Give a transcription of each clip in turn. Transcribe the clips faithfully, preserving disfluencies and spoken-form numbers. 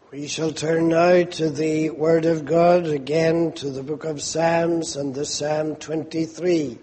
We shall turn now to the Word of God, again to the book of Psalms and the Psalm twenty-three.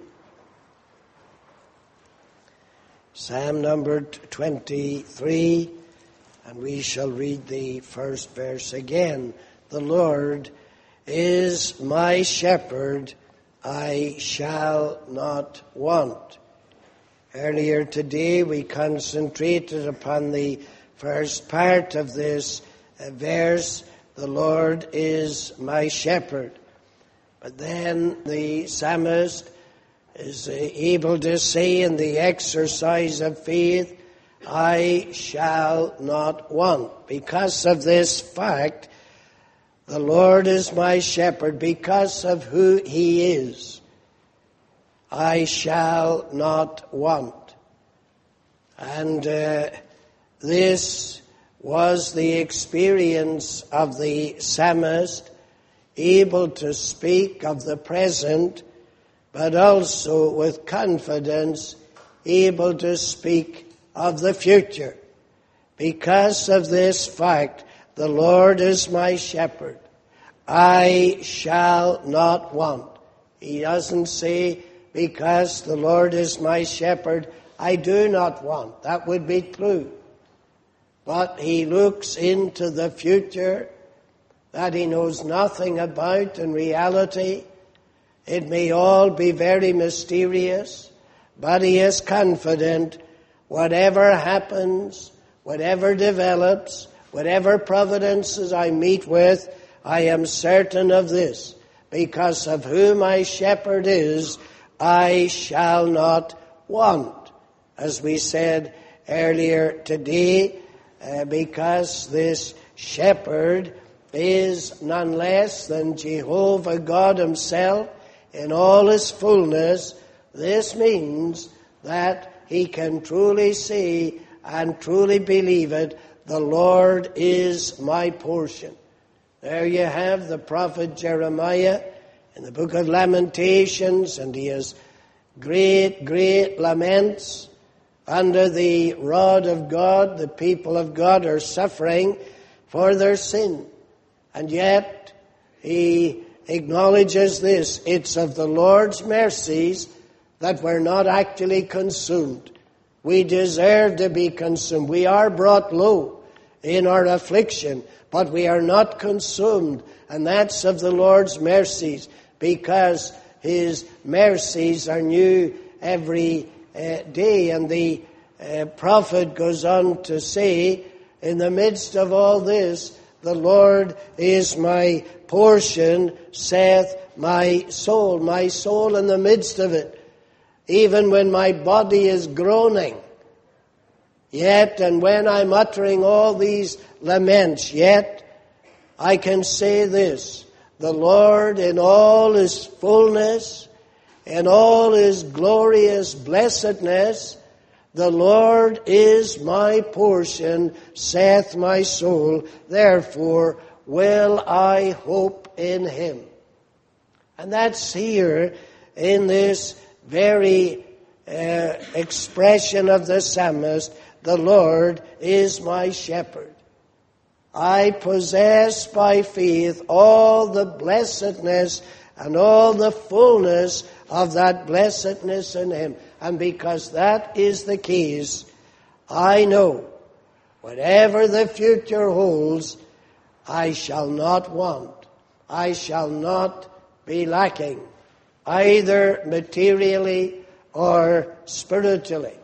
Psalm number twenty-three, and we shall read the first verse again. The Lord is my shepherd, I shall not want. Earlier today we concentrated upon the first part of this verse, the Lord is my shepherd. But then the psalmist is able to say in the exercise of faith, I shall not want. Because of this fact, the Lord is my shepherd, because of who he is, I shall not want. And uh, this was the experience of the psalmist, able to speak of the present, but also with confidence, able to speak of the future. Because of this fact, the Lord is my shepherd, I shall not want. He doesn't say, because the Lord is my shepherd, I do not want. That would be true. But he looks into the future that he knows nothing about in reality. It may all be very mysterious, but he is confident whatever happens, whatever develops, whatever providences I meet with, I am certain of this. Because of who my shepherd is, I shall not want. As we said earlier today, Uh, because this shepherd is none less than Jehovah God himself in all his fullness. This means that he can truly say and truly believe it, the Lord is my portion. There you have the prophet Jeremiah in the book of Lamentations, and he has great, great laments. Under the rod of God, the people of God are suffering for their sin. And yet, he acknowledges this. It's of the Lord's mercies that we're not actually consumed. We deserve to be consumed. We are brought low in our affliction, but we are not consumed. And that's of the Lord's mercies, because his mercies are new every Uh, day. And the uh, prophet goes on to say, in the midst of all this, the Lord is my portion, saith my soul. My soul in the midst of it, even when my body is groaning, yet, and when I'm uttering all these laments, yet I can say this, the Lord in all his fullness, in all his glorious blessedness, the Lord is my portion, saith my soul, therefore will I hope in him. And that's here in this very uh, expression of the psalmist, the Lord is my shepherd. I possess by faith all the blessedness and all the fullness of that blessedness in him. And because that is the case, I know whatever the future holds, I shall not want. I shall not be lacking, either materially or spiritually.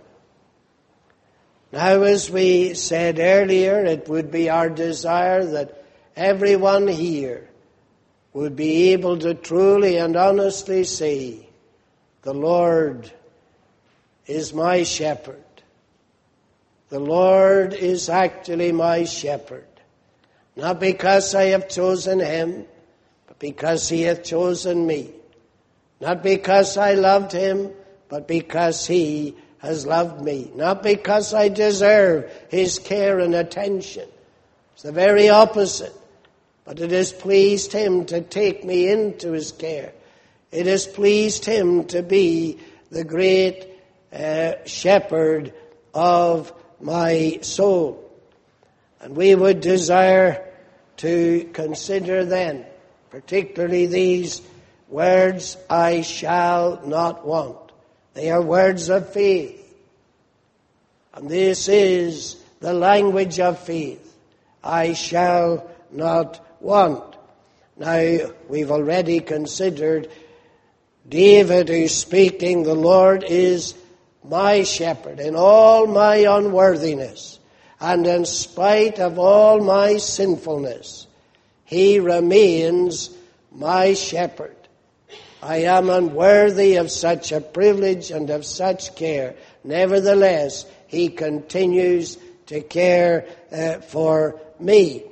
Now, as we said earlier, it would be our desire that everyone here would be able to truly and honestly say, the Lord is my shepherd. The Lord is actually my shepherd. Not because I have chosen him, but because he hath chosen me. Not because I loved him, but because he has loved me. Not because I deserve his care and attention. It's the very opposite. But it has pleased him to take me into his care. It has pleased him to be the great uh, shepherd of my soul. And we would desire to consider then, particularly these words, I shall not want. They are words of faith. And this is the language of faith. I shall not want. Now, we've already considered David who's speaking, the Lord is my shepherd in all my unworthiness, and in spite of all my sinfulness, he remains my shepherd. I am unworthy of such a privilege and of such care. Nevertheless, he continues to care uh, for me.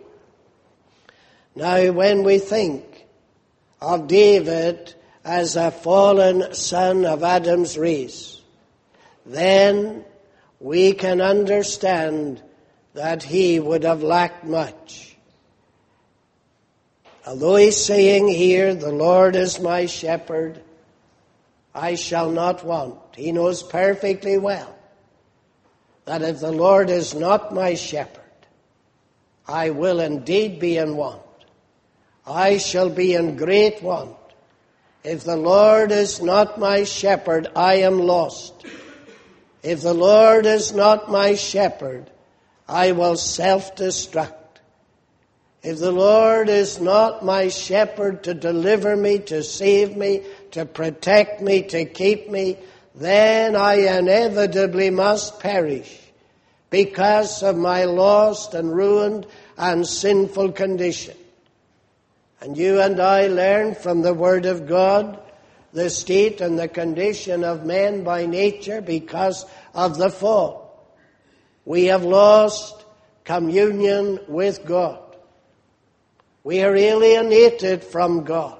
Now, when we think of David as a fallen son of Adam's race, then we can understand that he would have lacked much. Although he's saying here, the Lord is my shepherd, I shall not want. He knows perfectly well that if the Lord is not my shepherd, I will indeed be in want. I shall be in great want. If the Lord is not my shepherd, I am lost. If the Lord is not my shepherd, I will self-destruct. If the Lord is not my shepherd to deliver me, to save me, to protect me, to keep me, then I inevitably must perish because of my lost and ruined and sinful condition. And you and I learn from the Word of God the state and the condition of men by nature because of the fall. We have lost communion with God. We are alienated from God.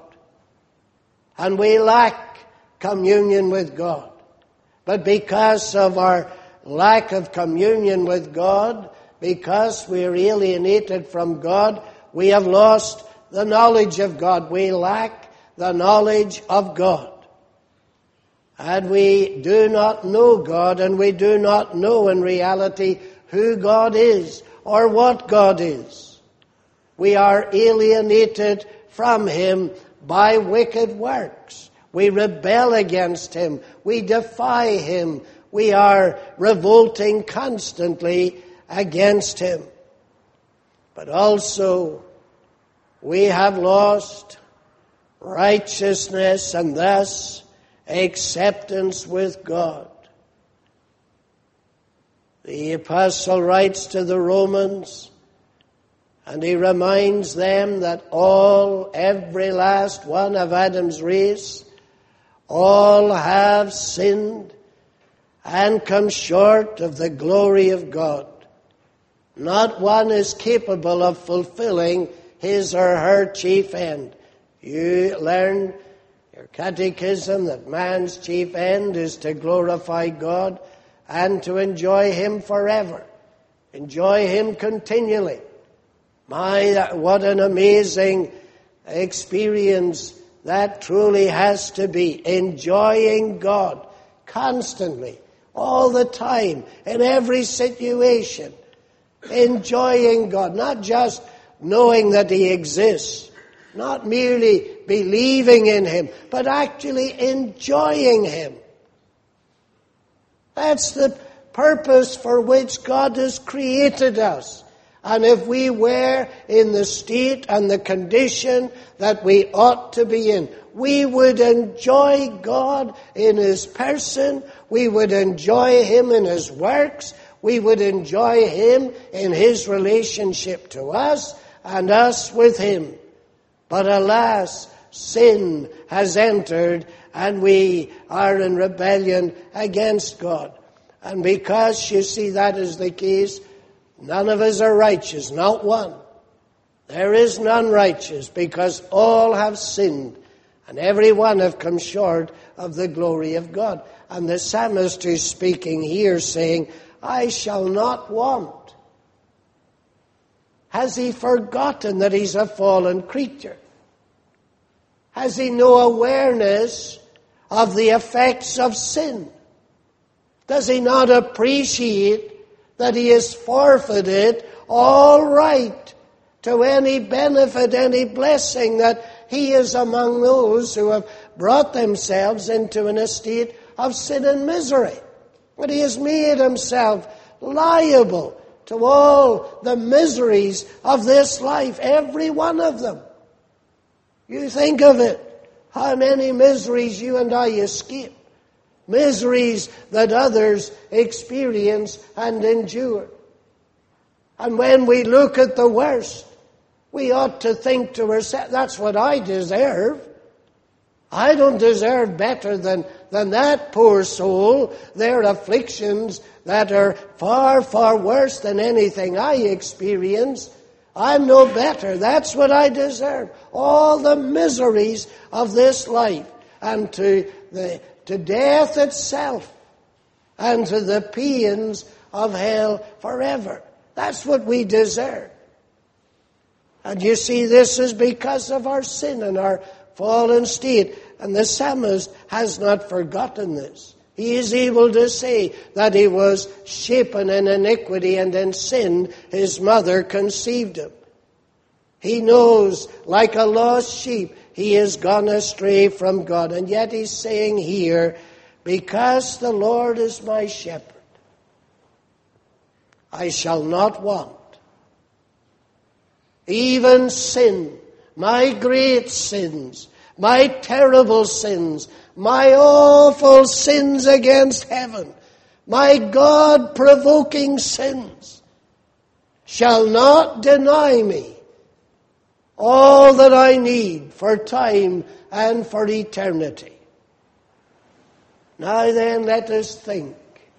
And we lack communion with God. But because of our lack of communion with God, because we are alienated from God, we have lost the knowledge of God. We lack the knowledge of God. And we do not know God, and we do not know in reality who God is or what God is. We are alienated from Him by wicked works. We rebel against Him. We defy Him. We are revolting constantly against Him. But also, we have lost righteousness and thus acceptance with God. The apostle writes to the Romans, and he reminds them that all, every last one of Adam's race, all have sinned and come short of the glory of God. Not one is capable of fulfilling his or her chief end. You learn your catechism that man's chief end is to glorify God and to enjoy Him forever. Enjoy Him continually. My, what an amazing experience that truly has to be. Enjoying God constantly, all the time, in every situation. Enjoying God, not just knowing that He exists, not merely believing in Him, but actually enjoying Him. That's the purpose for which God has created us. And if we were in the state and the condition that we ought to be in, we would enjoy God in His person, we would enjoy Him in His works, we would enjoy Him in His relationship to us, and us with Him. But alas, sin has entered, and we are in rebellion against God. And because, you see, that is the case, none of us are righteous, not one. There is none righteous, because all have sinned, and every one have come short of the glory of God. And the psalmist is speaking here, saying, I shall not want. Has he forgotten that he's a fallen creature? Has he no awareness of the effects of sin? Does he not appreciate that he has forfeited all right to any benefit, any blessing, that he is among those who have brought themselves into an estate of sin and misery. But he has made himself liable to all the miseries of this life, every one of them. You think of it, how many miseries you and I escape. Miseries that others experience and endure. And when we look at the worst, we ought to think to ourselves, that's what I deserve. I don't deserve better than, than that poor soul. Their afflictions that are far, far worse than anything I experience. I'm no better. That's what I deserve. All the miseries of this life, and to the to death itself, and to the pains of hell forever. That's what we deserve. And you see, this is because of our sin and our fallen state. And the psalmist has not forgotten this. He is able to say that he was shapen in iniquity, and in sin his mother conceived him. He knows, like a lost sheep, he has gone astray from God. And yet he's saying here, because the Lord is my shepherd, I shall not want. Even sin, my great sins, my terrible sins, my awful sins against heaven, my God-provoking sins, shall not deny me all that I need for time and for eternity. Now then, let us think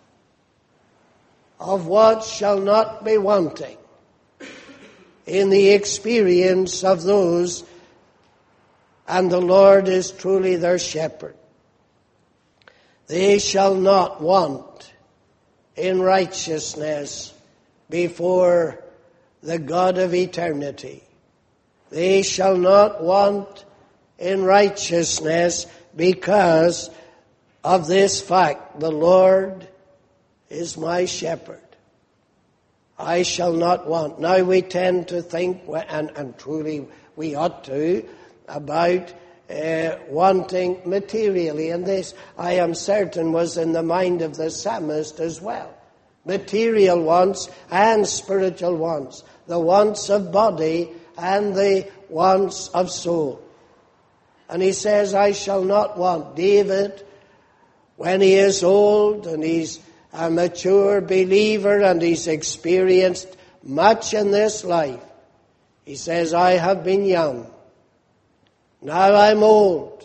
of what shall not be wanting in the experience of those, and the Lord is truly their shepherd. They shall not want in righteousness before the God of eternity. They shall not want in righteousness because of this fact: the Lord is my shepherd. I shall not want. Now we tend to think, and, and truly we ought to, about uh, wanting materially. And this, I am certain, was in the mind of the psalmist as well. Material wants and spiritual wants. The wants of body and the wants of soul. And he says, I shall not want. David, when he is old and he's a mature believer and he's experienced much in this life, he says, I have been young. Now I'm old.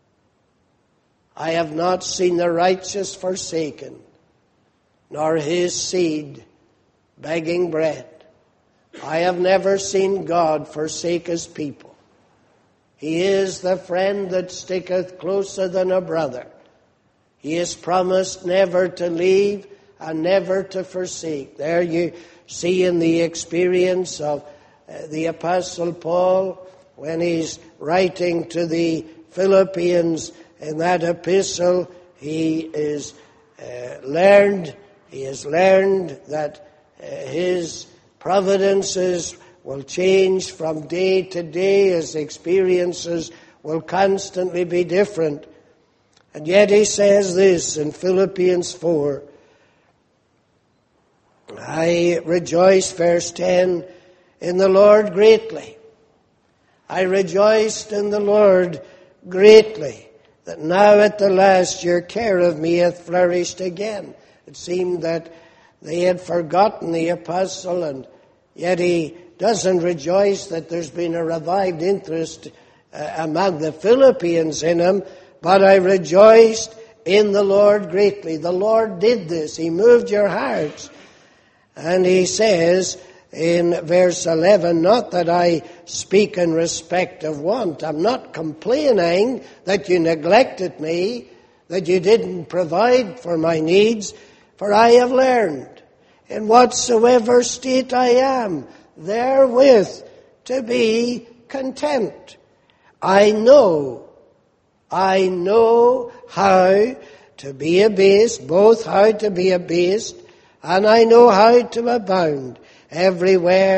I have not seen the righteous forsaken, nor his seed begging bread. I have never seen God forsake his people. He is the friend that sticketh closer than a brother. He has promised never to leave and never to forsake. There you see in the experience of uh, the Apostle Paul when he's writing to the Philippians in that epistle, he is uh, learned, he has learned that uh, his providences will change from day to day. His experiences will constantly be different. And yet he says this in Philippians four. I rejoice, verse ten, in the Lord greatly. I rejoiced in the Lord greatly, that now at the last your care of me hath flourished again. It seemed that they had forgotten the apostle, and yet he doesn't rejoice that there's been a revived interest uh, among the Philippians in him. But I rejoiced in the Lord greatly. The Lord did this. He moved your hearts. And he says in verse eleven, not that I speak in respect of want. I'm not complaining that you neglected me, that you didn't provide for my needs, for I have learned in whatsoever state I am, therewith to be content. I know I know how to be abased, both how to be abased, and I know how to abound. Everywhere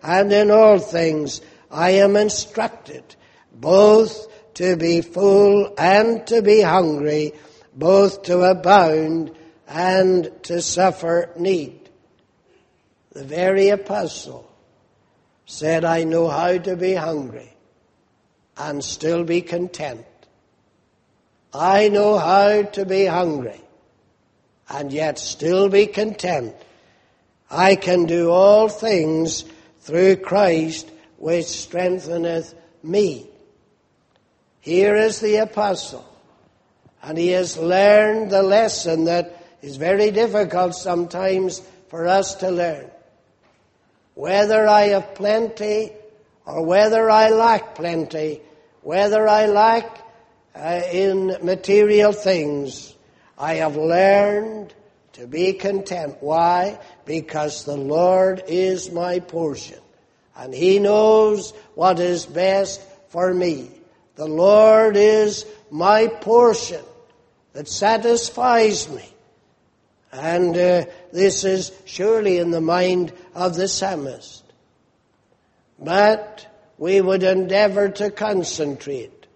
and in all things I am instructed, both to be full and to be hungry, both to abound and to suffer need. The very apostle said, I know how to be hungry and still be content. I know how to be hungry and yet still be content. I can do all things through Christ which strengtheneth me. Here is the apostle, and he has learned the lesson that is very difficult sometimes for us to learn. Whether I have plenty or whether I lack plenty, whether I lack uh, in material things, I have learned to be content. Why? Because the Lord is my portion, and He knows what is best for me. The Lord is my portion that satisfies me. And uh, this is surely in the mind of the psalmist. But we would endeavor to concentrate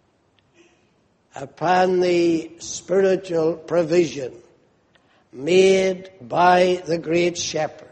upon the spiritual provision made by the great shepherd.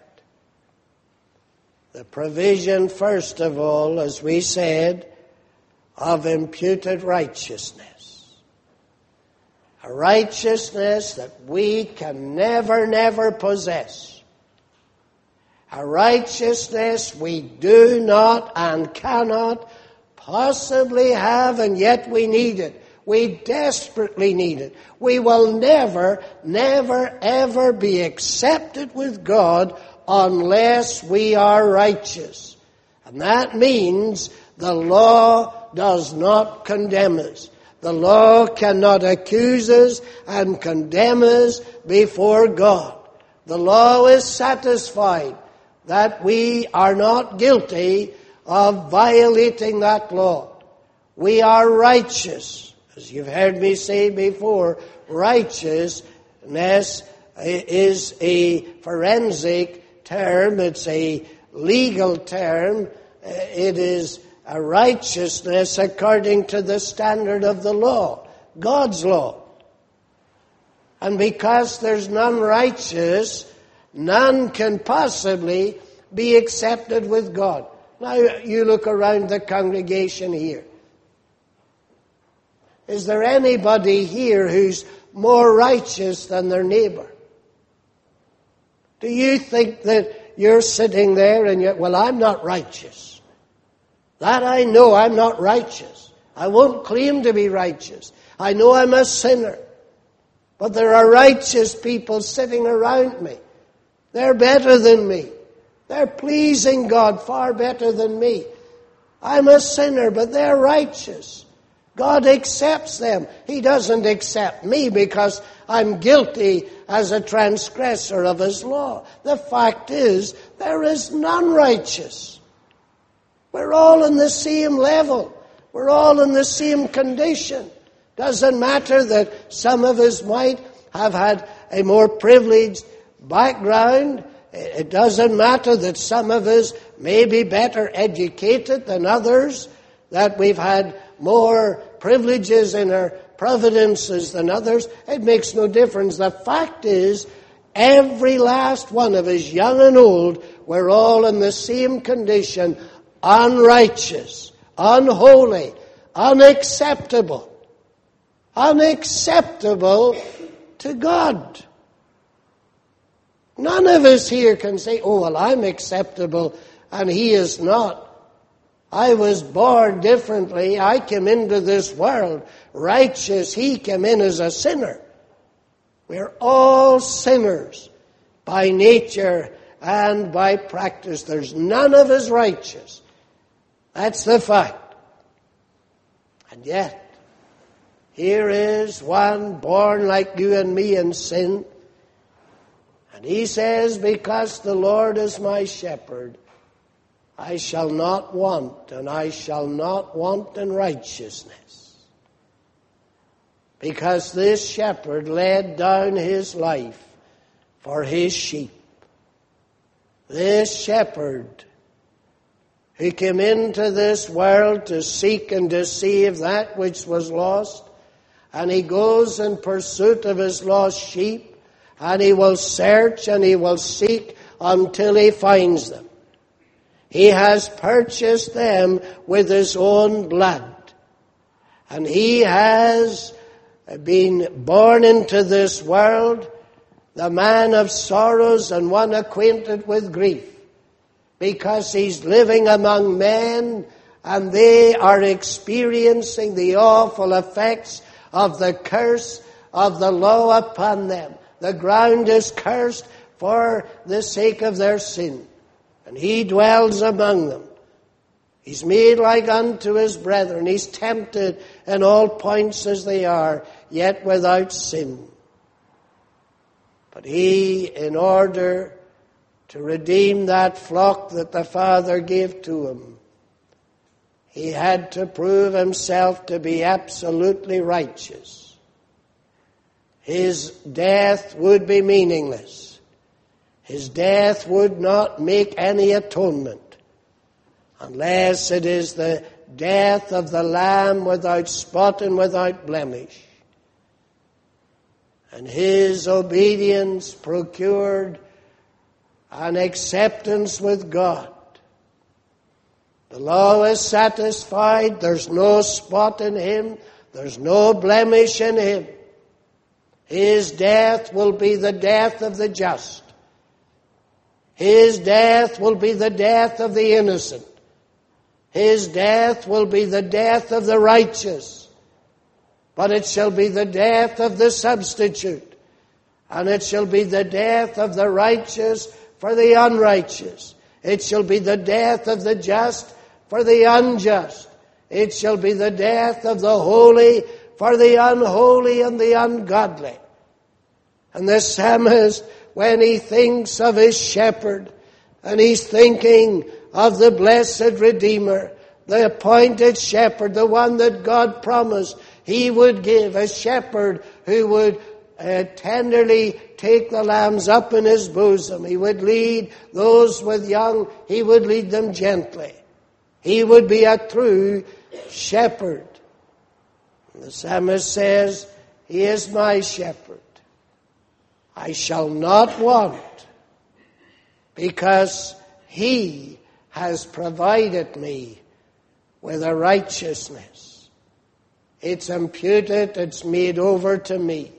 The provision, first of all, as we said, of imputed righteousness. A righteousness that we can never, never possess. A righteousness we do not and cannot possibly have, and yet we need it. We desperately need it. We will never, never, ever be accepted with God unless we are righteous. And that means the law does not condemn us. The law cannot accuse us and condemn us before God. The law is satisfied that we are not guilty of violating that law. We are righteous. As you've heard me say before, righteousness is a forensic term. It's a legal term. It is a righteousness according to the standard of the law, God's law. And because there's none righteous, none can possibly be accepted with God. Now you look around the congregation here. Is there anybody here who's more righteous than their neighbor? Do you think that you're sitting there and you're, well, I'm not righteous. That I know I'm not righteous. I won't claim to be righteous. I know I'm a sinner. But there are righteous people sitting around me. They're better than me. They're pleasing God far better than me. I'm a sinner, but they're righteous. God accepts them. He doesn't accept me because I'm guilty as a transgressor of His law. The fact is, there is none righteous. We're all in the same level. We're all in the same condition. Doesn't matter that some of us might have had a more privileged background. It doesn't matter that some of us may be better educated than others, that we've had more privileges in our providences than others. It makes no difference. The fact is, every last one of us, young and old, we're all in the same condition. Unrighteous, unholy, unacceptable, unacceptable to God. None of us here can say, oh, well, I'm acceptable and he is not. I was born differently. I came into this world righteous. He came in as a sinner. We're all sinners by nature and by practice. There's none of us righteous. That's the fact. And yet, here is one born like you and me in sin. And he says, because the Lord is my shepherd, I shall not want, and I shall not want in righteousness. Because this shepherd laid down his life for his sheep. This shepherd who came into this world to seek and to save that which was lost. And he goes in pursuit of his lost sheep, and he will search and he will seek until he finds them. He has purchased them with his own blood. And he has been born into this world, the man of sorrows and one acquainted with grief, because he's living among men and they are experiencing the awful effects of the curse of the law upon them. The ground is cursed for the sake of their sin, and he dwells among them. He's made like unto his brethren. He's tempted in all points as they are, yet without sin. But he, in order to redeem that flock that the Father gave to him, he had to prove himself to be absolutely righteous. His death would be meaningless. His death would not make any atonement unless it is the death of the Lamb without spot and without blemish. And his obedience procured an acceptance with God. The law is satisfied. There's no spot in him. There's no blemish in him. His death will be the death of the just. His death will be the death of the innocent. His death will be the death of the righteous. But it shall be the death of the substitute. And it shall be the death of the righteous for the unrighteous. It shall be the death of the just for the unjust. It shall be the death of the holy for the unholy and the ungodly. And the psalmist, when he thinks of his shepherd, and he's thinking of the blessed Redeemer, the appointed shepherd, the one that God promised he would give, a shepherd who would uh, tenderly take the lambs up in his bosom. He would lead those with young, he would lead them gently. He would be a true shepherd. And the psalmist says, he is my shepherd. I shall not want, because he has provided me with a righteousness. It's imputed, it's made over to me.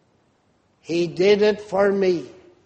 He did it for me.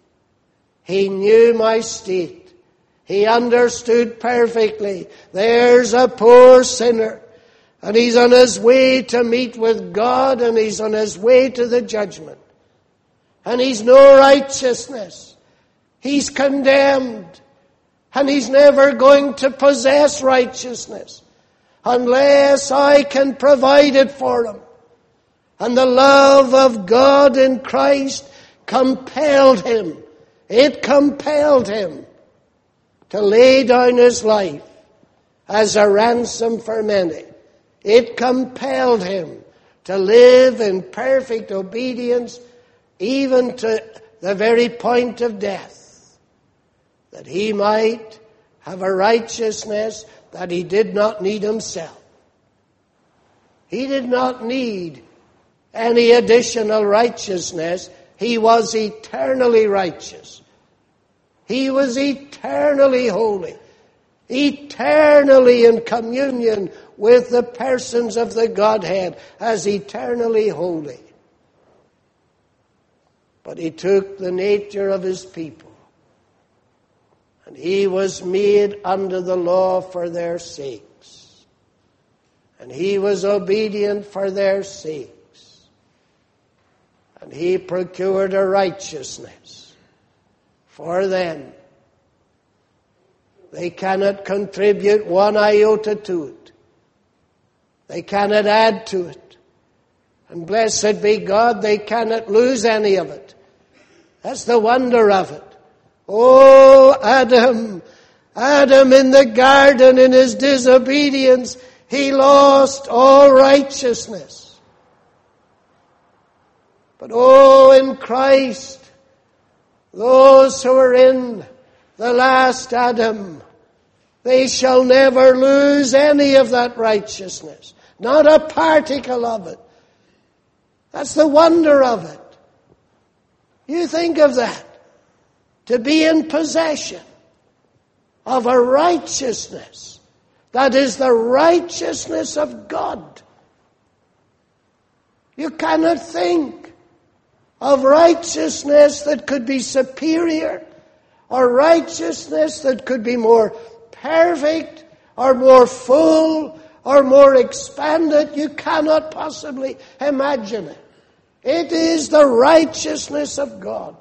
He knew my state. He understood perfectly. There's a poor sinner, and he's on his way to meet with God, and he's on his way to the judgment. And he's no righteousness. He's condemned. And he's never going to possess righteousness unless I can provide it for him. And the love of God in Christ compelled him. It compelled him to lay down his life as a ransom for many. It compelled him to live in perfect obedience, even to the very point of death, that he might have a righteousness that he did not need himself. He did not need any additional righteousness. He was eternally righteous. He was eternally holy, eternally in communion with the persons of the Godhead as eternally holy. But he took the nature of his people, and he was made under the law for their sakes, and he was obedient for their sakes, and he procured a righteousness for them. They cannot contribute one iota to it. They cannot add to it. And blessed be God, they cannot lose any of it. That's the wonder of it. Oh, Adam, Adam in the garden, in his disobedience, he lost all righteousness. But oh, in Christ, those who are in the last Adam, They shall never lose any of that righteousness. Not a particle of it. That's the wonder of it. You think of that. To be in possession of a righteousness that is the righteousness of God. You cannot think of righteousness that could be superior, or righteousness that could be more perfect, or more full, or more expanded. You cannot possibly imagine it. It is the righteousness of God.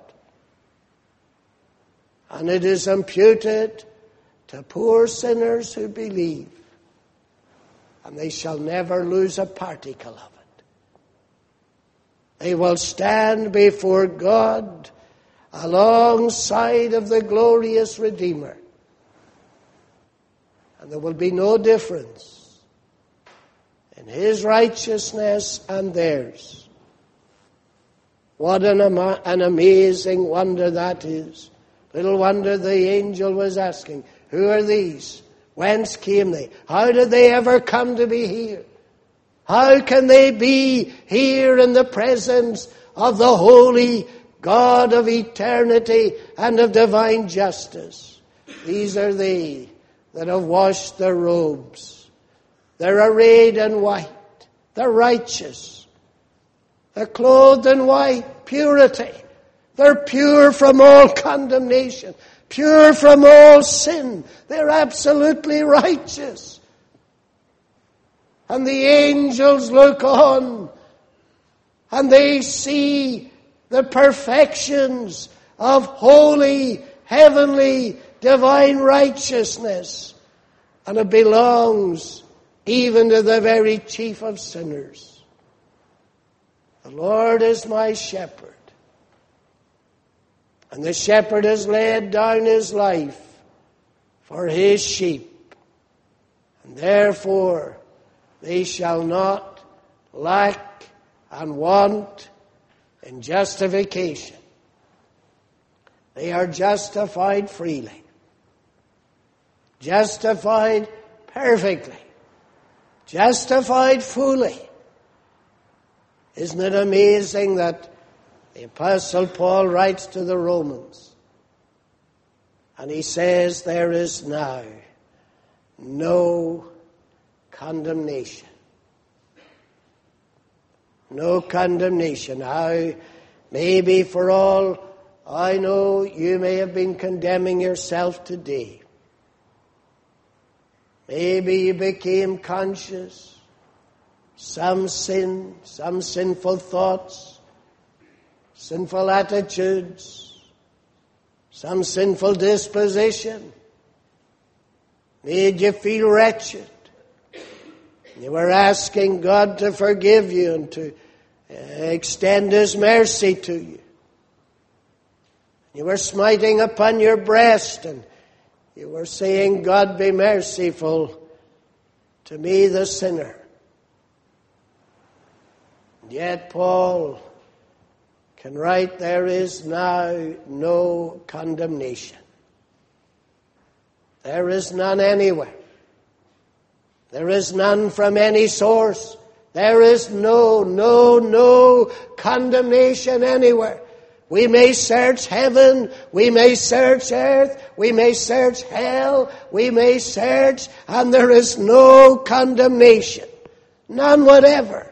And it is imputed to poor sinners who believe. And they shall never lose a particle of it. They will stand before God alongside of the glorious Redeemer. And there will be no difference in his righteousness and theirs. What an, ama- an amazing wonder that is. Little wonder the angel was asking, who are these? Whence came they? How did they ever come to be here? How can they be here in the presence of the holy God of eternity and of divine justice? These are they that have washed their robes. They're arrayed in white. They're righteous. They're clothed in white, purity. They're pure from all condemnation, pure from all sin. They're absolutely righteous. And the angels look on and they see the perfections of holy, heavenly, divine righteousness. And it belongs even to the very chief of sinners. The Lord is my shepherd. And the shepherd has laid down his life for his sheep. And therefore they shall not lack and want in justification. They are justified freely. Justified perfectly. Justified fully. Isn't it amazing that the Apostle Paul writes to the Romans, and he says, there is now no condemnation. No condemnation. Now, maybe for all I know, you may have been condemning yourself today. Maybe you became conscious, some sin, some sinful thoughts, sinful attitudes, some sinful disposition made you feel wretched. You were asking God to forgive you and to extend his mercy to you. You were smiting upon your breast and you were saying, God, be merciful to me, the sinner. And yet Paul can write, there is now no condemnation. There is none anywhere. There is none from any source. There is no, no, no condemnation anywhere. We may search heaven, we may search earth, we may search hell, we may search, and there is no condemnation. None whatever.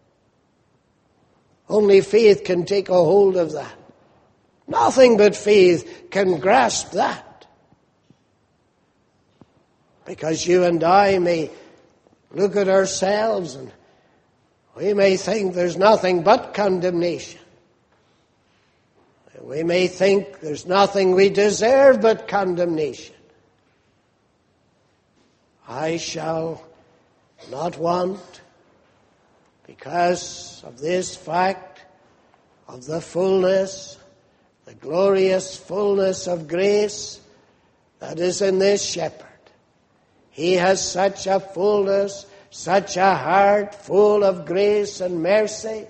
Only faith can take a hold of that. Nothing but faith can grasp that. Because you and I may look at ourselves and we may think there's nothing but condemnation. We may think there's nothing we deserve but condemnation. I shall not want, because of this fact of the fullness, the glorious fullness of grace that is in this shepherd. He has such a fullness, such a heart full of grace and mercy,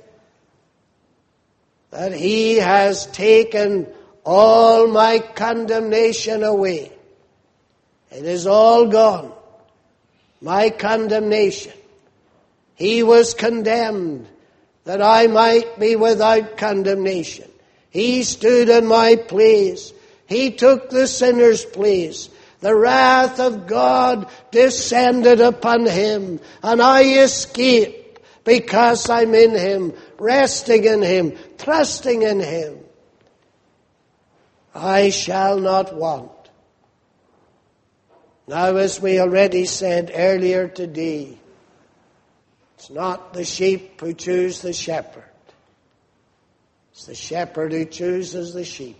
that he has taken all my condemnation away. It is all gone. My condemnation. He was condemned that I might be without condemnation. He stood in my place. He took the sinner's place. The wrath of God descended upon him, and I escape because I'm in him, resting in him, trusting in him. I shall not want. Now, as we already said earlier today, it's not the sheep who choose the shepherd. It's the shepherd who chooses the sheep.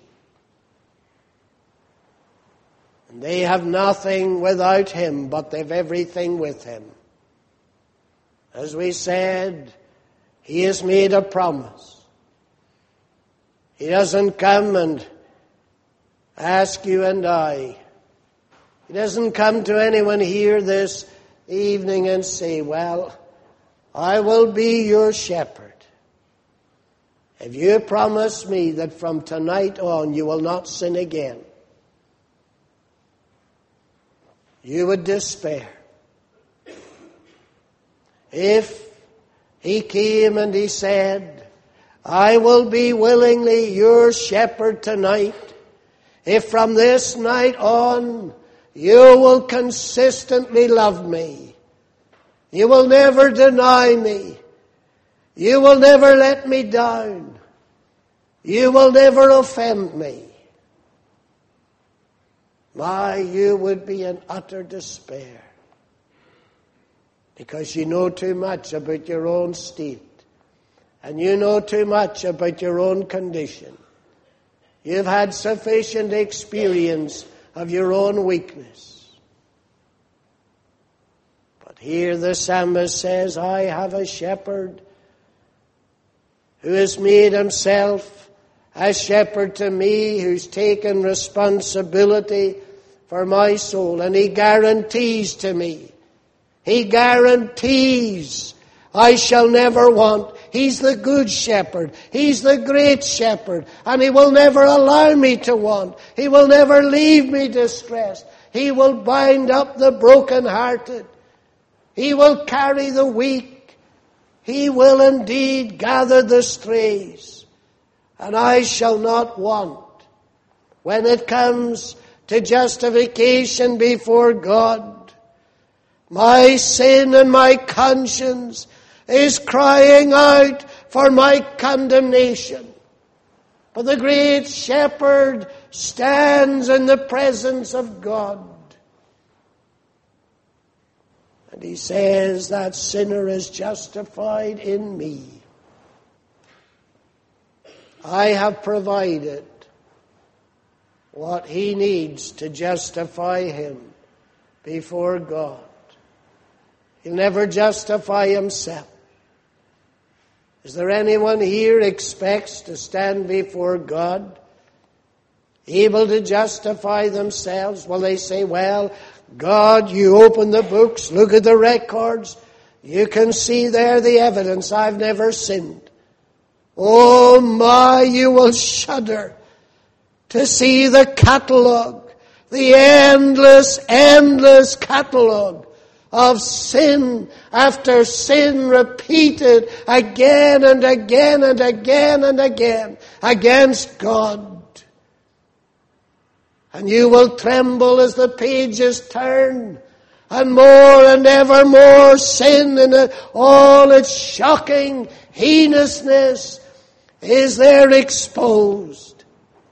And they have nothing without him, but they've everything with him. As we said, he has made a promise. He doesn't come and ask you and I. He doesn't come to anyone here this evening and say, well, I will be your shepherd. If you promise me that from tonight on you will not sin again, you would despair. If he came and he said, I will be willingly your shepherd tonight, if from this night on you will consistently love me, you will never deny me, you will never let me down, you will never offend me, my, you would be in utter despair. Because you know too much about your own state. And you know too much about your own condition. You've had sufficient experience of your own weakness. But here the psalmist says, I have a shepherd who has made himself a shepherd to me, who's taken responsibility for my soul. And he guarantees to me, he guarantees I shall never want. He's the good shepherd. He's the great shepherd. And he will never allow me to want. He will never leave me distressed. He will bind up the brokenhearted. He will carry the weak. He will indeed gather the strays. And I shall not want. When it comes to justification before God, my sin and my conscience is crying out for my condemnation. But the great shepherd stands in the presence of God. And he says, that sinner is justified in me. I have provided what he needs to justify him before God. He'll never justify himself. Is there anyone here expects to stand before God, able to justify themselves? Well, they say, well, God, you open the books, look at the records. You can see there the evidence. I've never sinned. Oh my, you will shudder to see the catalogue, the endless, endless catalogue of sin after sin repeated again and again and again and again against God. And you will tremble as the pages turn, and more and ever more sin in all its shocking heinousness is there exposed.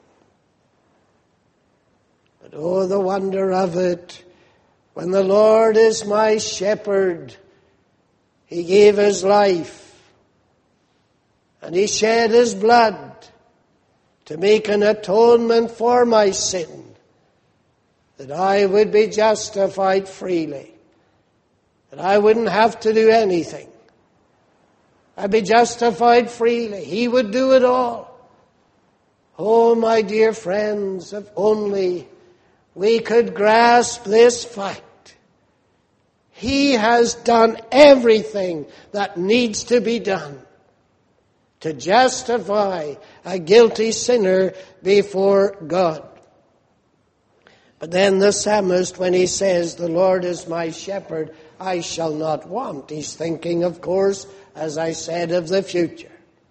But oh, the wonder of it, when the Lord is my shepherd, he gave his life and he shed his blood to make an atonement for my sin, that I would be justified freely, that I wouldn't have to do anything. I'd be justified freely. He would do it all. Oh, my dear friends, if only we could grasp this fact. He has done everything that needs to be done to justify a guilty sinner before God. But then the psalmist, when he says, the Lord is my shepherd, I shall not want, he's thinking, of course, as I said, of the future.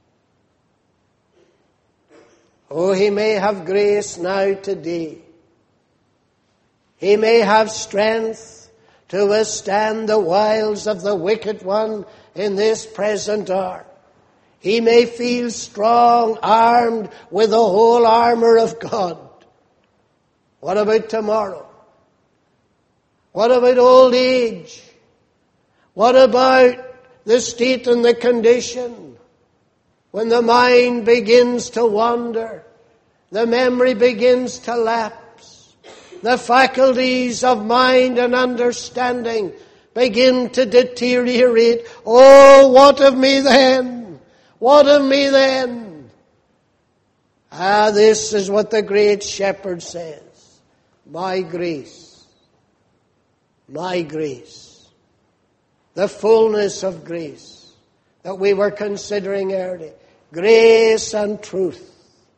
Oh, he may have grace now today. He may have strength to withstand the wiles of the wicked one in this present hour. He may feel strong, armed with the whole armor of God. What about tomorrow? What about old age? What about the state and the condition when the mind begins to wander, the memory begins to lapse, the faculties of mind and understanding begin to deteriorate? Oh, what of me then? What of me then? Ah, this is what the great shepherd says. My grace, my grace, the fullness of grace that we were considering earlier, grace and truth,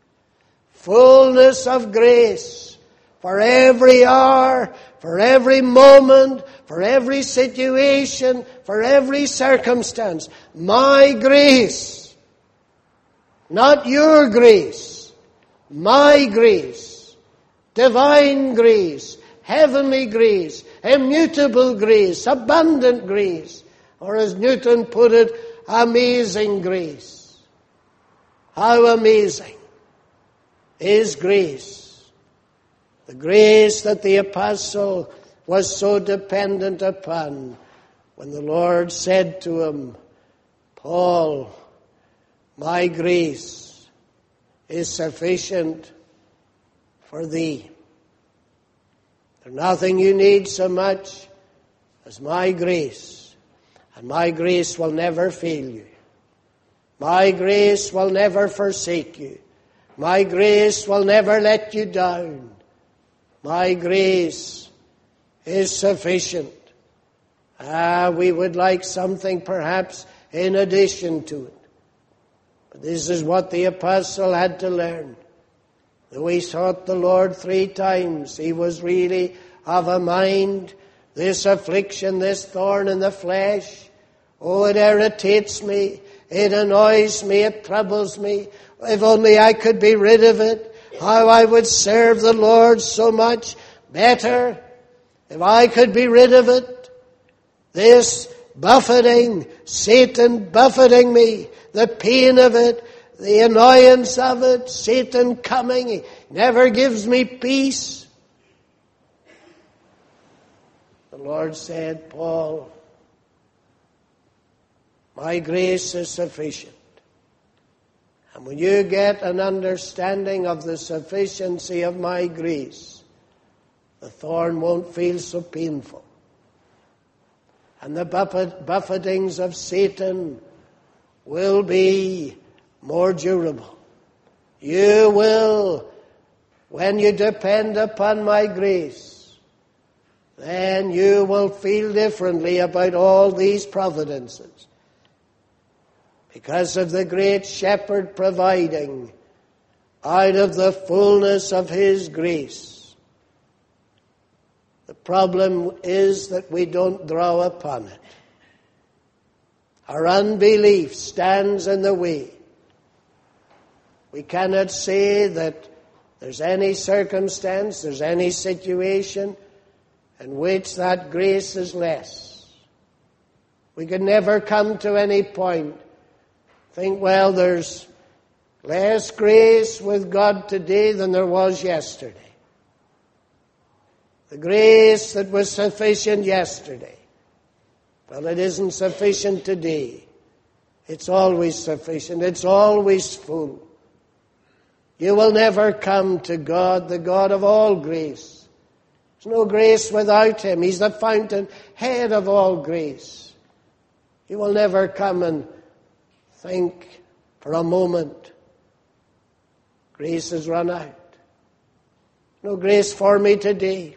fullness of grace for every hour, for every moment, for every situation, for every circumstance. My grace, not your grace, my grace. Divine grace, heavenly grace, immutable grace, abundant grace, or as Newton put it, amazing grace. How amazing is grace. The grace that the apostle was so dependent upon when the Lord said to him, Paul, my grace is sufficient for thee. There's nothing you need so much as my grace. And my grace will never fail you. My grace will never forsake you. My grace will never let you down. My grace is sufficient. Ah, we would like something perhaps in addition to it. But this is what the apostle had to learn. Though he sought the Lord three times, he was really of a mind, this affliction, this thorn in the flesh, oh, it irritates me, it annoys me, it troubles me. If only I could be rid of it, how I would serve the Lord so much better if I could be rid of it. This buffeting, Satan buffeting me, the pain of it, the annoyance of it, Satan coming, he never gives me peace. The Lord said, Paul, my grace is sufficient. And when you get an understanding of the sufficiency of my grace, the thorn won't feel so painful. And the buffet, buffetings of Satan will be more durable. You will, when you depend upon my grace, then you will feel differently about all these providences. Because of the great shepherd providing out of the fullness of his grace. The problem is that we don't draw upon it. Our unbelief stands in the way. We cannot say that there's any circumstance, there's any situation in which that grace is less. We can never come to any point think, well, there's less grace with God today than there was yesterday. The grace that was sufficient yesterday, well, it isn't sufficient today. It's always sufficient. It's always full. You will never come to God, the God of all grace. There's no grace without him. He's the fountain head of all grace. You will never come and think for a moment, grace has run out. No grace for me today.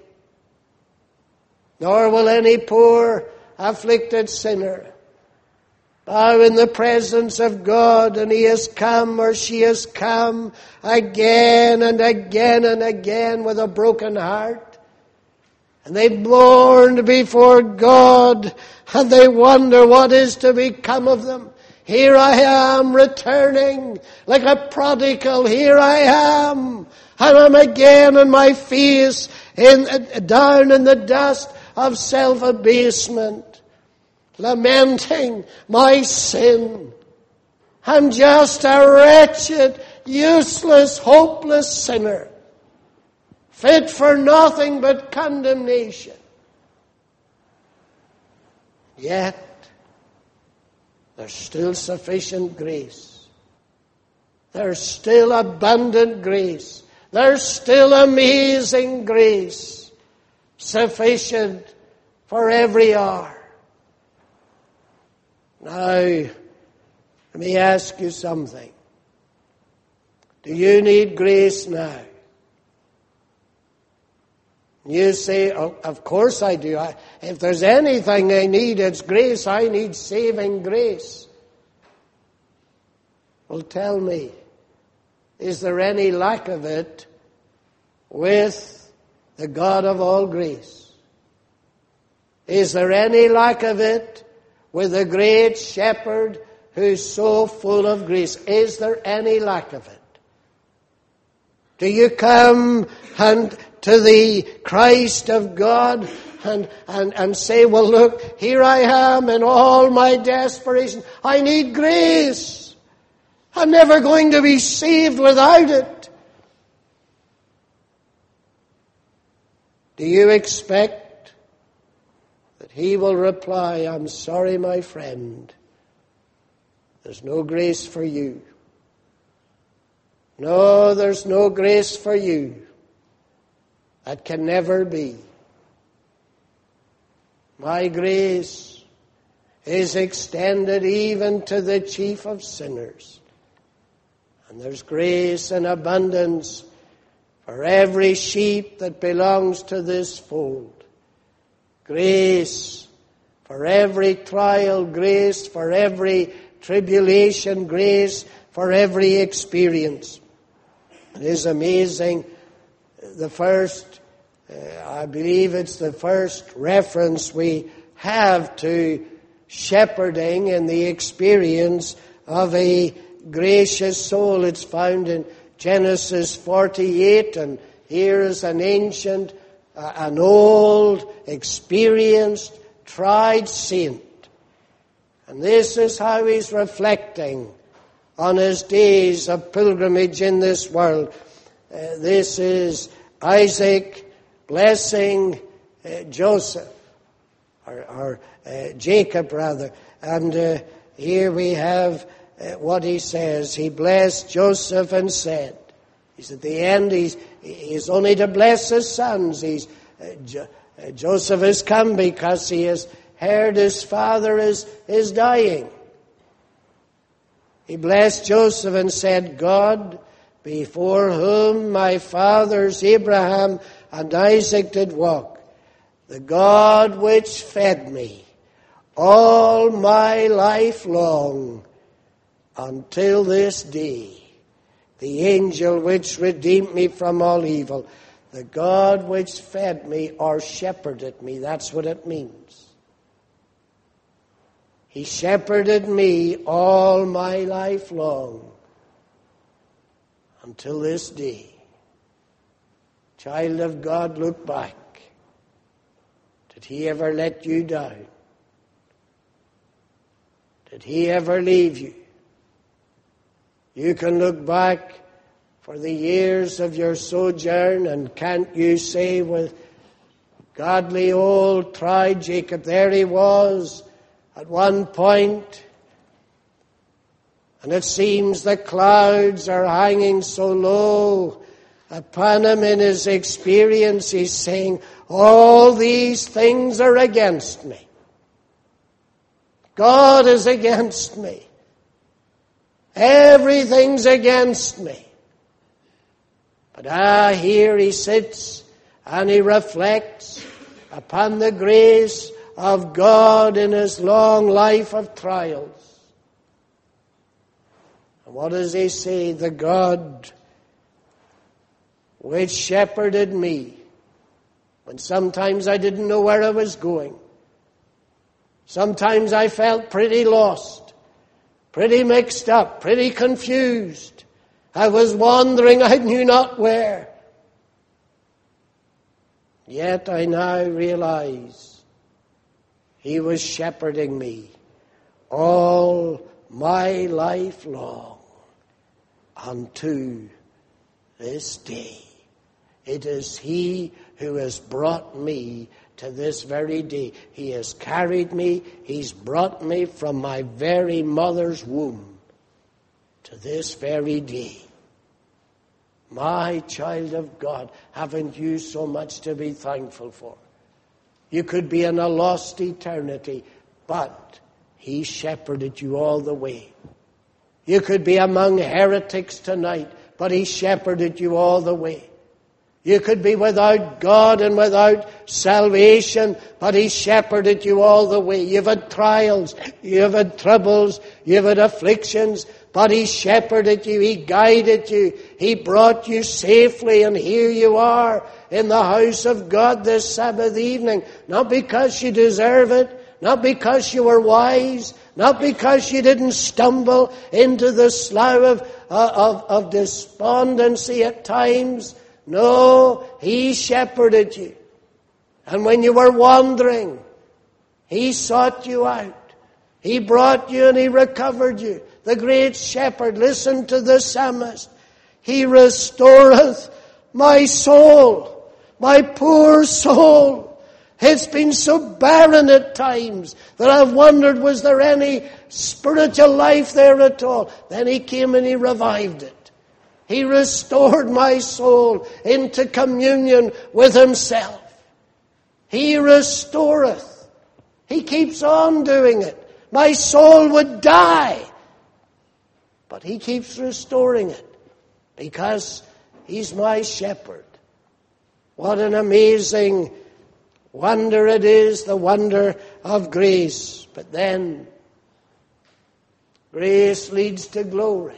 Nor will any poor, afflicted sinner bow in the presence of God, and he has come or she has come again and again and again with a broken heart, And they mourned before God, and they wonder what is to become of them. Here I am returning like a prodigal. Here I am. And I'm again on my face in, down in the dust of self-abasement, lamenting my sin. I'm just a wretched, useless, hopeless sinner, fit for nothing but condemnation. Yet, there's still sufficient grace. There's still abundant grace. There's still amazing grace, sufficient for every hour. Now, let me ask you something. Do you need grace now? You say, oh, of course I do. I, if there's anything I need, it's grace. I need saving grace. Well, tell me, is there any lack of it with the God of all grace? Is there any lack of it with the great shepherd who's so full of grace? Is there any lack of it? Do you come and to the Christ of God and, and, and say, well, look, here I am in all my desperation. I need grace. I'm never going to be saved without it. Do you expect that he will reply, I'm sorry, my friend, there's no grace for you. No, there's no grace for you. That can never be. My grace is extended even to the chief of sinners. And there's grace in abundance for every sheep that belongs to this fold. Grace for every trial, grace for every tribulation, grace for every experience. It is amazing. The first, uh, I believe it's the first reference we have to shepherding and the experience of a gracious soul. It's found in Genesis forty-eight, and here is an ancient, uh, an old, experienced, tried saint. And this is how he's reflecting on his days of pilgrimage in this world. Uh, this is Isaac blessing uh, Joseph, or, or uh, Jacob rather. And uh, here we have uh, what he says. He blessed Joseph and said, he's at the end, he's, he's only to bless his sons. He's, uh, jo- uh, Joseph has come because he has heard his father is, is dying. He blessed Joseph and said, God, before whom my fathers Abraham and Isaac did walk, the God which fed me all my life long until this day, the angel which redeemed me from all evil, the God which fed me or shepherded me, that's what it means. He shepherded me all my life long until this day. Child of God, look back. Did he ever let you down? Did he ever leave you? You can look back for the years of your sojourn, and can't you say with godly old tried Jacob, there he was at one point, and it seems the clouds are hanging so low upon him in his experience. He's saying, all these things are against me. God is against me. Everything's against me. But ah, here he sits and he reflects upon the grace of God in his long life of trials. And what does he say? The God which shepherded me when sometimes I didn't know where I was going. Sometimes I felt pretty lost, pretty mixed up, pretty confused. I was wandering I knew not where. Yet I now realize He was shepherding me all my life long unto this day. It is He who has brought me to this very day. He has carried me. He's brought me from my very mother's womb to this very day. My child of God, haven't you so much to be thankful for? You could be in a lost eternity, but He shepherded you all the way. You could be among heretics tonight, but He shepherded you all the way. You could be without God and without salvation, but He shepherded you all the way. You've had trials, you've had troubles, you've had afflictions, but He shepherded you, He guided you, He brought you safely, and here you are in the house of God this Sabbath evening. Not because you deserve it, not because you were wise, not because you didn't stumble into the slough of, of, of despondency at times. No, He shepherded you. And when you were wandering, He sought you out. He brought you and He recovered you. The great shepherd, listen to the psalmist. He restoreth my soul, my poor soul. It's been so barren at times that I've wondered, was there any spiritual life there at all? Then He came and He revived it. He restored my soul into communion with Himself. He restoreth. He keeps on doing it. My soul would die, but He keeps restoring it because He's my shepherd. What an amazing wonder it is, the wonder of grace. But then, grace leads to glory.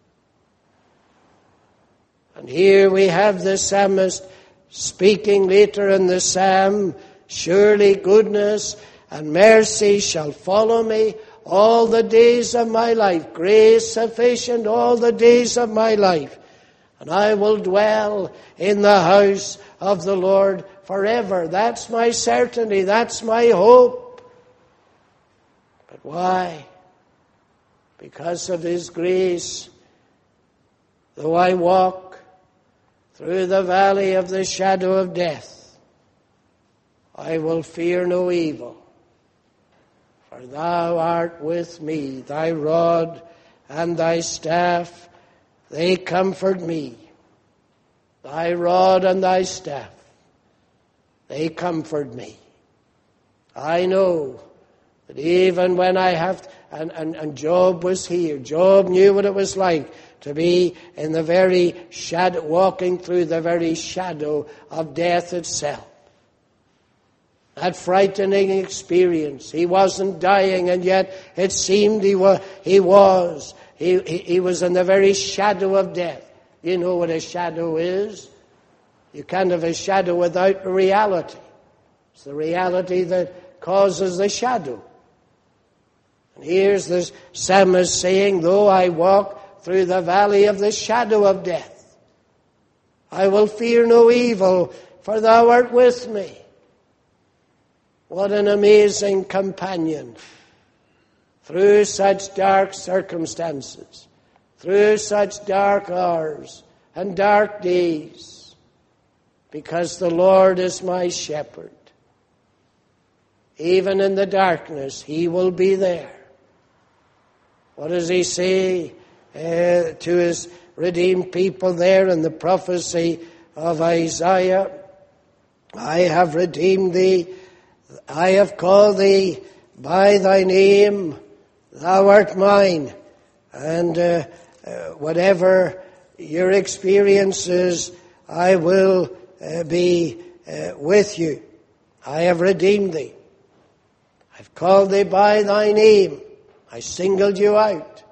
And here we have the psalmist speaking later in the psalm, surely goodness and mercy shall follow me all the days of my life. Grace sufficient all the days of my life. And I will dwell in the house of the Lord forever. That's my certainty. That's my hope. But why? Because of His grace. Though I walk through the valley of the shadow of death, I will fear no evil. For Thou art with me. Thy rod and Thy staff, they comfort me. Thy rod and Thy staff, they comfort me. I know that even when I have, and, and, and Job was here. Job knew what it was like to be in the very shadow, walking through the very shadow of death itself. That frightening experience. He wasn't dying, and yet it seemed he was. He was. He, he, he was in the very shadow of death. You know what a shadow is? You can't have a shadow without reality. It's the reality that causes the shadow. And here's the psalmist saying, though I walk through the valley of the shadow of death, I will fear no evil, for Thou art with me. What an amazing companion. Through such dark circumstances, through such dark hours and dark days, because the Lord is my shepherd. Even in the darkness, He will be there. What does He say uh, to His redeemed people there in the prophecy of Isaiah? I have redeemed thee, I have called thee by thy name, thou art mine. And uh, uh, whatever your experiences, I will uh, be uh, with you. I have redeemed thee. I've called thee by thy name. I singled you out.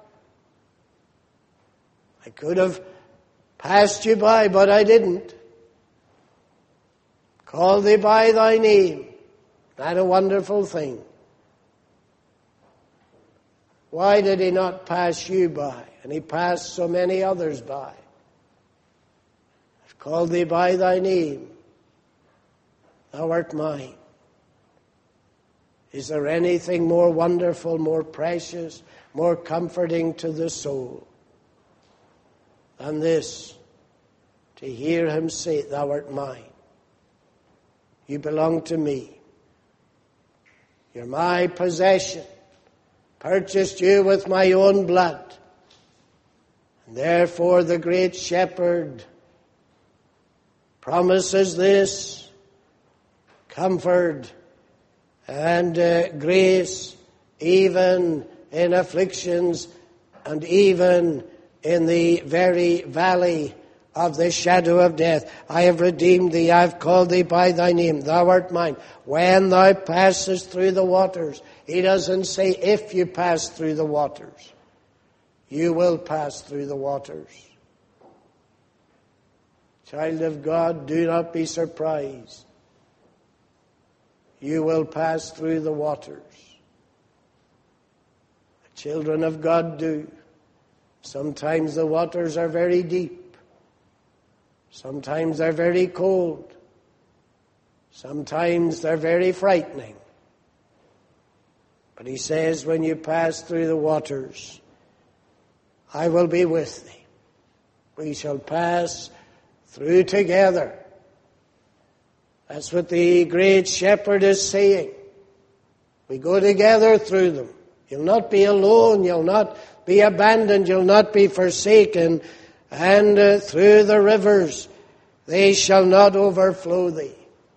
I could have passed you by, but I didn't. call thee by thy name. That a wonderful thing. Why did he not pass you by? And he passed so many others by. I've called thee by thy name. Thou art mine. Is there anything more wonderful, more precious, more comforting to the soul than this? To hear him say, thou art mine. You belong to me. You're my possession. Purchased you with my own blood. And therefore the great shepherd promises this comfort and uh, grace even in afflictions and even in the very valley of the shadow of death. I have redeemed thee, I have called thee by thy name, thou art mine. When thou passest through the waters, he doesn't say if you pass through the waters. You will pass through the waters. Child of God, do not be surprised. You will pass through the waters. The children of God do. Sometimes the waters are very deep. Sometimes they're very cold. Sometimes they're very frightening. But he says, when you pass through the waters, I will be with thee. We shall pass through together. That's what the great shepherd is saying. We go together through them. You'll not be alone. You'll not be abandoned. You'll not be forsaken. And uh, through the rivers, they shall not overflow thee.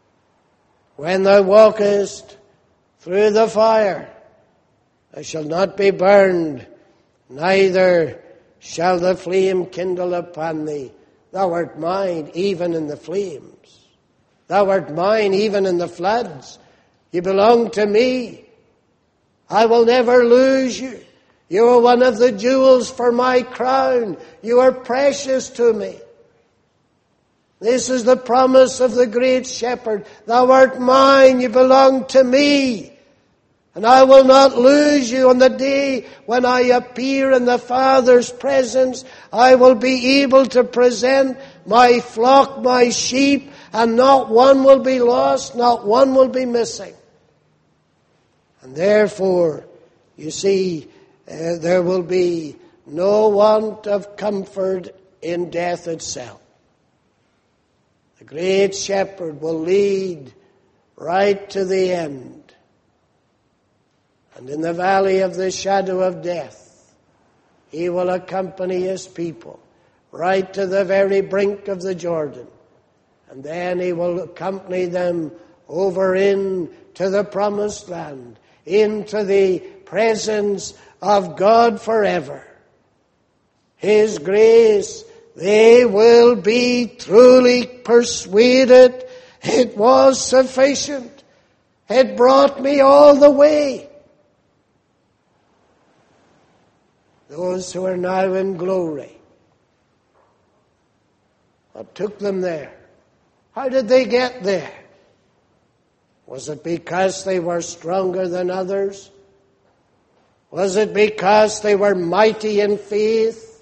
When thou walkest through the fire, thou shalt not be burned, neither shall the flame kindle upon thee. Thou art mine even in the flames. Thou art mine even in the floods. You belong to me. I will never lose you. You are one of the jewels for my crown. You are precious to me. This is the promise of the great shepherd. Thou art mine. You belong to me. And I will not lose you on the day when I appear in the Father's presence. I will be able to present my flock, my sheep, and not one will be lost, not one will be missing. And therefore, you see, uh, there will be no want of comfort in death itself. The great shepherd will lead right to the end. And in the valley of the shadow of death, he will accompany his people right to the very brink of the Jordan. And then he will accompany them over into the promised land, into the presence of God forever. His grace, they will be truly persuaded it was sufficient. It brought me all the way. Those who are now in glory, what took them there? How did they get there? Was it because they were stronger than others? Was it because they were mighty in faith?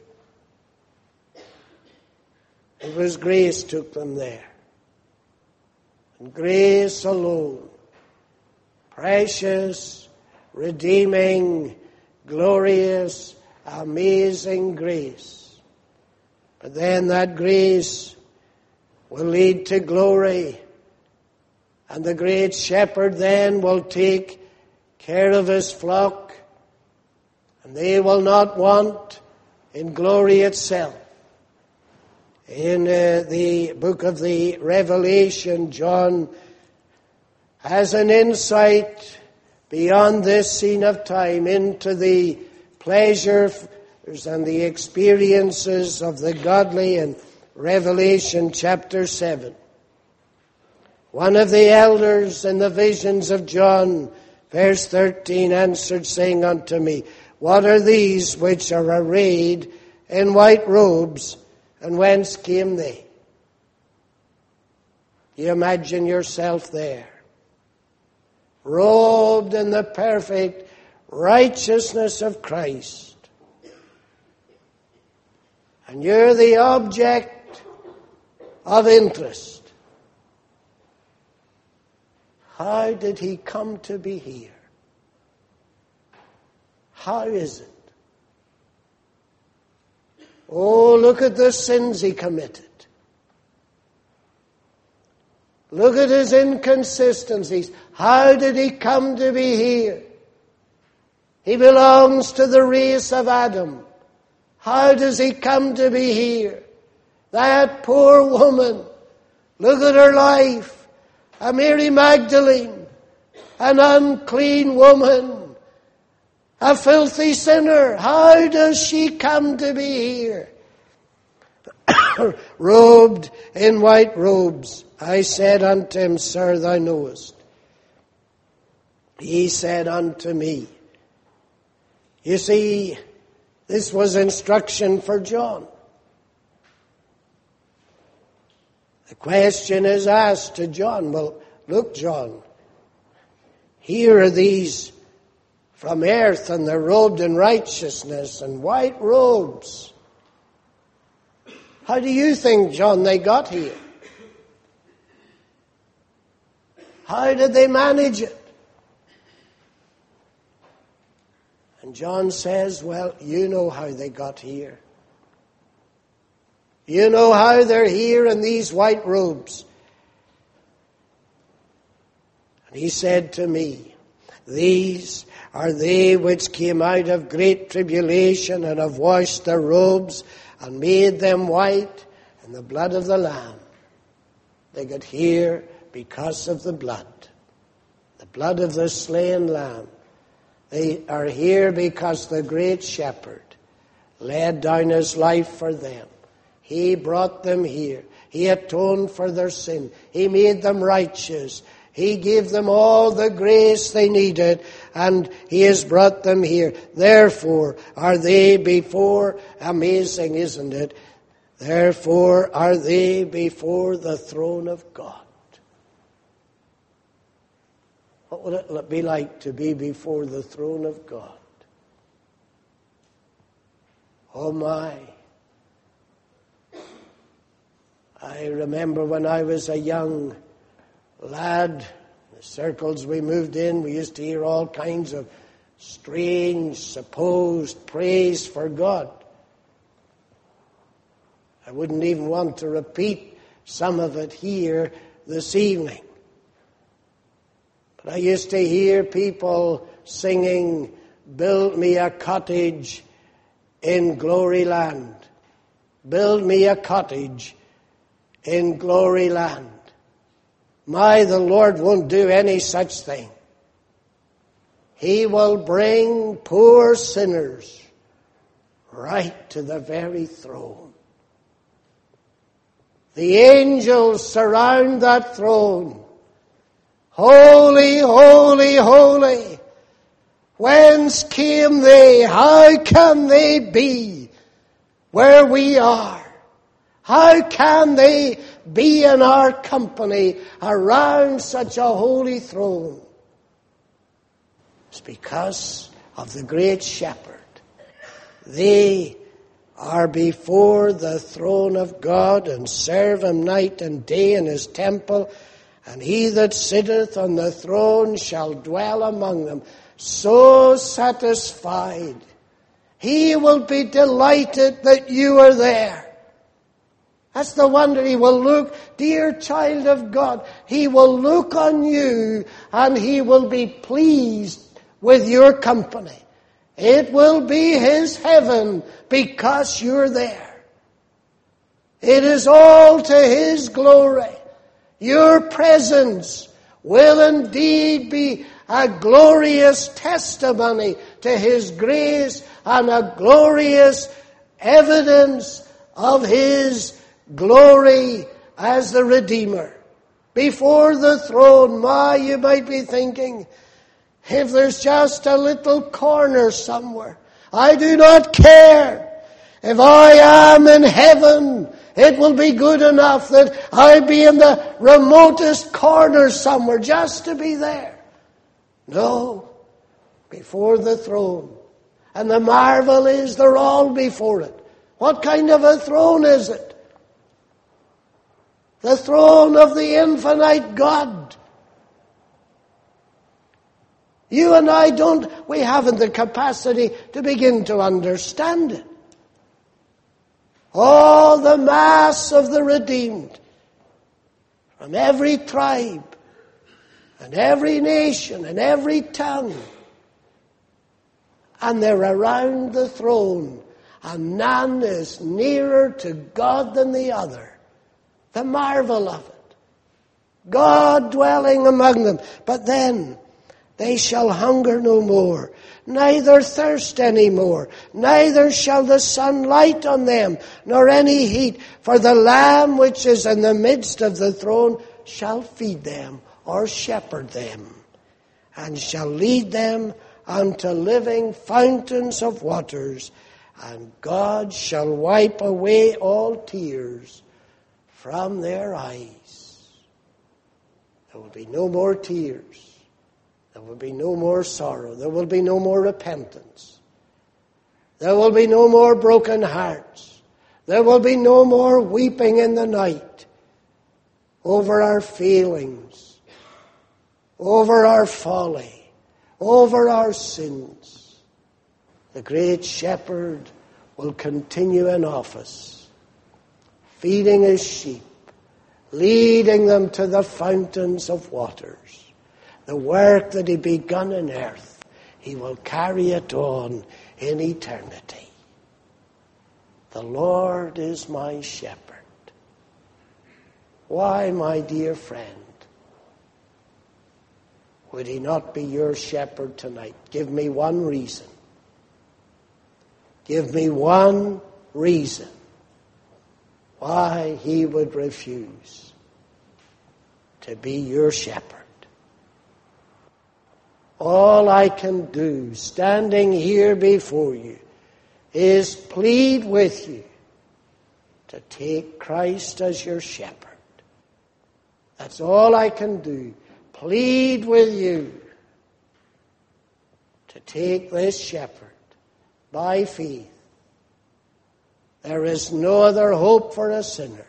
It was grace took them there. And grace alone. Precious, redeeming, glorious, amazing grace. But then that grace will lead to glory. And the great shepherd then will take care of his flock. And they will not want in glory itself. In uh, the book of the Revelation, John has an insight beyond this scene of time into the pleasures and the experiences of the godly in Revelation chapter seven. One of the elders in the visions of John, verse thirteen, answered, saying unto me, What are these which are arrayed in white robes, and whence came they? You imagine yourself there, robed in the perfect righteousness of Christ. And you're the object of interest. How did he come to be here? How is it? Oh, look at the sins he committed. Look at his inconsistencies. How did he come to be here? He belongs to the race of Adam. How does he come to be here? That poor woman, look at her life. A Mary Magdalene, an unclean woman, a filthy sinner. How does she come to be here? Robed in white robes. I said unto him, Sir, thou knowest. He said unto me. You see, this was instruction for John. The question is asked to John. Well, look, John, here are these from earth, and they're robed in righteousness and white robes. How do you think, John, they got here? How did they manage it? And John says, well, you know how they got here. You know how they're here in these white robes. And he said to me, these are they which came out of great tribulation and have washed their robes and made them white in the blood of the Lamb. They got here because of the blood. The blood of the slain Lamb. They are here because the great shepherd laid down his life for them. He brought them here. He atoned for their sin. He made them righteous. He gave them all the grace they needed, and he has brought them here. Therefore are they before, amazing, isn't it? Therefore are they before the throne of God. What would it be like to be before the throne of God? Oh my. I remember when I was a young lad, the circles we moved in, we used to hear all kinds of strange, supposed praise for God. I wouldn't even want to repeat some of it here this evening. But I used to hear people singing, build me a cottage in glory land. Build me a cottage in glory land. My, the Lord won't do any such thing. He will bring poor sinners right to the very throne. The angels surround that throne. Holy, holy, holy. Whence came they? How can they be where we are? How can they be in our company around such a holy throne? It's because of the great shepherd. They are before the throne of God and serve him night and day in his temple. And he that sitteth on the throne shall dwell among them, so satisfied. He will be delighted that you are there. That's the wonder. He will look, dear child of God, he will look on you and he will be pleased with your company. It will be his heaven because you're there. It is all to his glory. Your presence will indeed be a glorious testimony to his grace and a glorious evidence of his glory as the Redeemer. Before the throne, my, you might be thinking, if there's just a little corner somewhere, I do not care. If I am in heaven, It will be good enough that I'll be in the remotest corner somewhere just to be there. No, before the throne. And the marvel is they're all before it. What kind of a throne is it? The throne of the infinite God. You and I don't, we haven't the capacity to begin to understand it. All the mass of the redeemed, from every tribe, and every nation, and every tongue, and they're around the throne, and none is nearer to God than the other. The marvel of it. God dwelling among them. But then they shall hunger no more, neither thirst any more, neither shall the sun light on them, nor any heat. For the Lamb which is in the midst of the throne shall feed them, or shepherd them, and shall lead them unto living fountains of waters, and God shall wipe away all tears from their eyes. There will be no more tears. There will be no more sorrow. There will be no more repentance. There will be no more broken hearts. There will be no more weeping in the night over our feelings, over our folly, over our sins. The great shepherd will continue in office, feeding his sheep, leading them to the fountains of waters. The work that he begun in earth, he will carry it on in eternity. The Lord is my shepherd. Why, my dear friend, would he not be your shepherd tonight? Give me one reason. Give me one reason why he would refuse to be your shepherd. All I can do, standing here before you, is plead with you to take Christ as your shepherd. That's all I can do. Plead with you to take this shepherd by faith. There is no other hope for a sinner.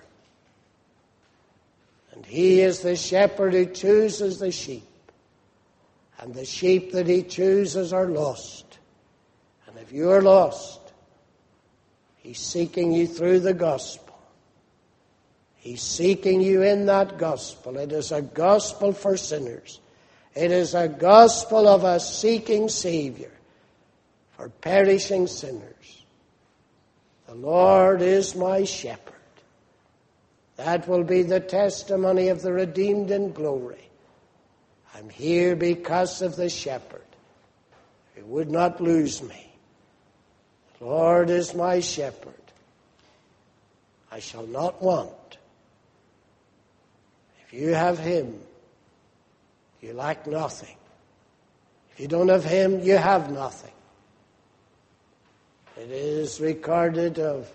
And he is the shepherd who chooses the sheep. And the sheep that he chooses are lost. And if you are lost, he's seeking you through the gospel. He's seeking you in that gospel. It is a gospel for sinners. It is a gospel of a seeking Savior for perishing sinners. The Lord is my shepherd. That will be the testimony of the redeemed in glory. I'm here because of the shepherd who would not lose me. The Lord is my shepherd. I shall not want. If you have him, you lack nothing. If you don't have him, you have nothing. It is recorded of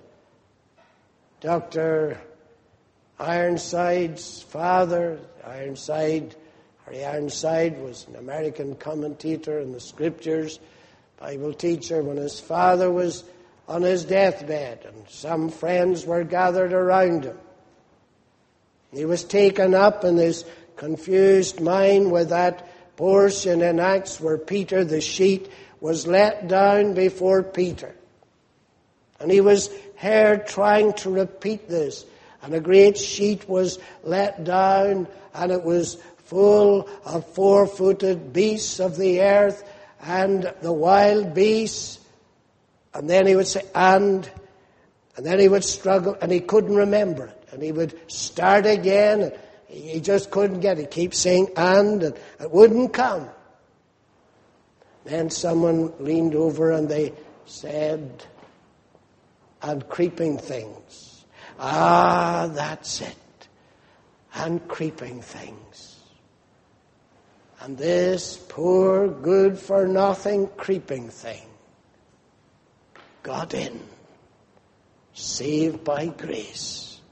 Doctor Ironside's father. Ironside, Harry Ironside, was an American commentator in the Scriptures, Bible teacher, when his father was on his deathbed and some friends were gathered around him. He was taken up in his confused mind with that portion in Acts where Peter the sheet was let down before Peter. And he was heard trying to repeat this. And a great sheet was let down, and it was full of four-footed beasts of the earth and the wild beasts. And then he would say, and, and then he would struggle, and he couldn't remember it. And he would start again, and he just couldn't get it. He'd keep saying, and, and it wouldn't come. Then someone leaned over and they said, and creeping things. Ah, that's it. And creeping things. And this poor, good-for-nothing creeping thing got in, saved by grace.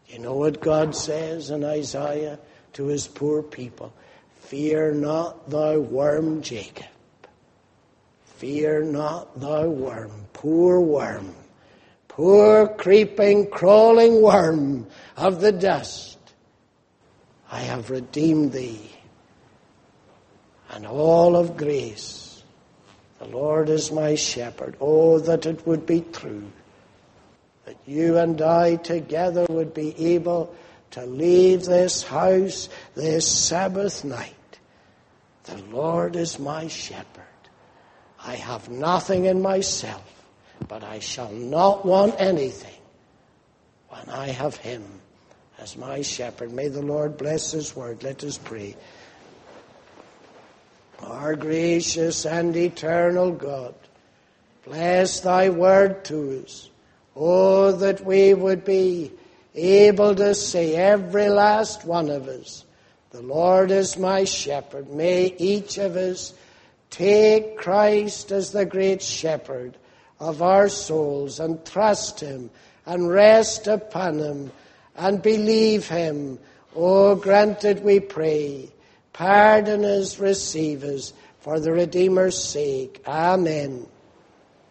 You know what God says in Isaiah to his poor people? Fear not, thou worm Jacob. Fear not, thou worm, poor worm, poor creeping, crawling worm of the dust. I have redeemed thee, and all of grace. The Lord is my shepherd. Oh, that it would be true, that you and I together would be able to leave this house this Sabbath night. The Lord is my shepherd. I have nothing in myself, but I shall not want anything when I have him as my shepherd. May the Lord bless his word. Let us pray. Our gracious and eternal God, bless thy word to us. Oh, that we would be able to say, every last one of us, the Lord is my shepherd. May each of us take Christ as the great shepherd of our souls and trust him and rest upon him and believe him. Oh, grant it, we pray. Pardon us, receive us, for the Redeemer's sake. Amen.